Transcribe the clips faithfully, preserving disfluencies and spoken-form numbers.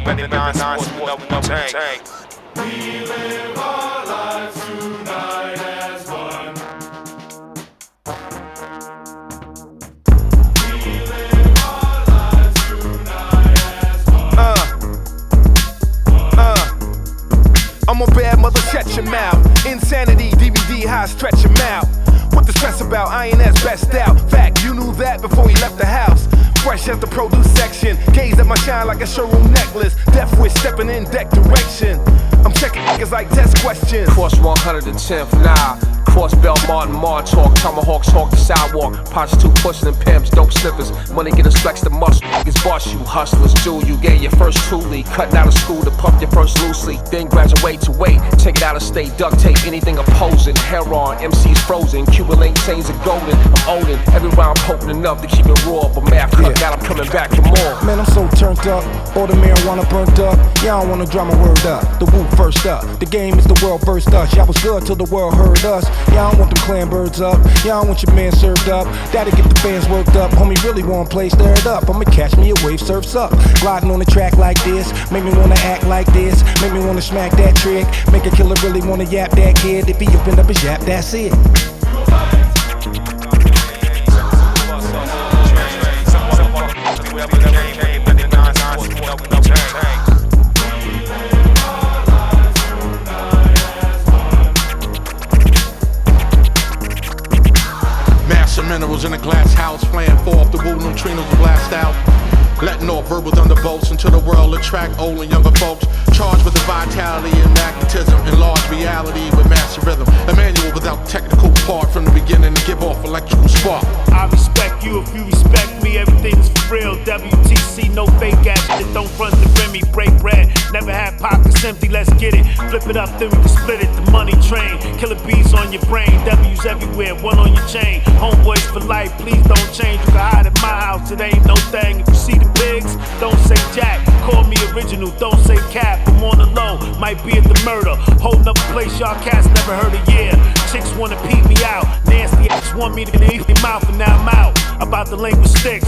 ninety-nine sports with Wu-Tang. We live our lives tonight as one. We live our lives tonight as one. Uh, uh. I'm a bad mother, shut your mouth. Insanity, D V D, how I stretch your mouth. What the stress about? I ain't as best out. Fact, you knew that before you left the house. Fresh as the produce section, gaze at my shine like a showroom necklace. Death wish stepping in deck direction. I'm checking niggas like test questions. Course one hundred tenth, nah. Cross Belmont and Montauk, Tomahawks hawk the sidewalk. Prostitute pushing and pimps, dope sniffers. Money get us flex the muscle. Niggas boss you, hustlers, jewel you. Get your first truly, cutting out of school to pump your first loosely. Then graduate to wait, take it out of state, duct tape, anything opposing. Hair on, M Cs frozen, Cuban link chains are golden. I'm owning, every round potent enough to keep it raw. But math cut, now I'm coming back for more. Man, I'm so turned up, all the marijuana burnt up. Y'all don't wanna draw my word up, the Wu first up. The game is the world first us. Y'all was good till the world heard us. Y'all don't want them clan birds up, y'all don't want your man served up. That'll get the fans worked up, homie really want play stirred up. I'ma catch me a wave surfs up, gliding on the track like this. Make me wanna act like this, make me wanna smack that trick. Make a killer really wanna yap that kid. If he opened up his yap, that's it. Minerals in a glass house, playing four off the Wu neutrinos to blast out. Letting off verbal thunderbolts into the world, attract old and younger folks. Charged with the vitality and magnetism, enlarged reality with massive rhythm. A manual without technical part from the beginning to give off electrical spark. I respect you if you respect me, everything's for real. W T C, no fake ass shit, don't front the Remy, break bread. Never had pockets empty, let's get it. Flip it up, then we can split it, the money train. Killer bees on your brain, W's everywhere, one on your chain. Homeboys for life, please don't change. You can hide at my house, it ain't no thing. If you see the pigs, don't say Jack. Call me original, don't say cap. I'm on the low, might be at the murder. Holding up a place y'all cats never heard of, yeah. Chicks wanna peep me out, nasty ass want me to eat their mouth, and now I'm out. About the linguistics.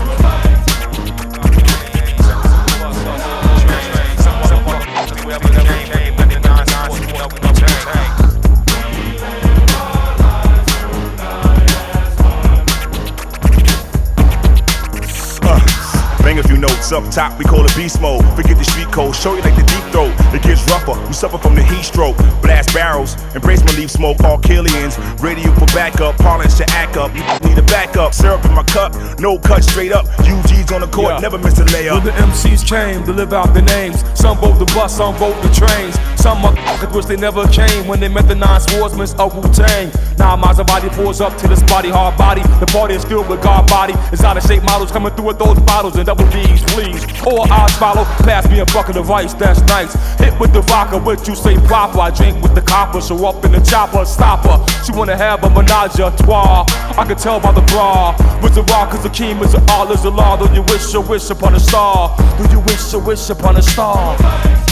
Bang a few notes up top, we call it beast mode. Forget the street code, show you like the deep throat. It gets rougher, you suffer from the heat stroke. Blast barrels, embrace my leaf smoke, all Killians. Radio for backup, parlance should act up. You need a backup, syrup in my cup, no cut straight up. U G's on the court, yeah. Never miss a layup. When the M Cs came to live out the names, some both the bus, some both the trains. Some motherfuckers wish they never came when they met the nine swordsmen of Wu-Tang. Now Maserati pulls up to this body, hard body. The party is filled with God body. It's out of shape models coming through with those bottles and double D's, please. Or odds follow, pass me a bucket of ice, that's nice. Hit with the vodka, what you say proper. I drink with the copper, so up in the chopper, stop her. She wanna have a menage a trois. I can tell by the bra. With the rock, cause the king is the all is the law. Do you wish a wish upon a star? Do you wish a wish upon a star?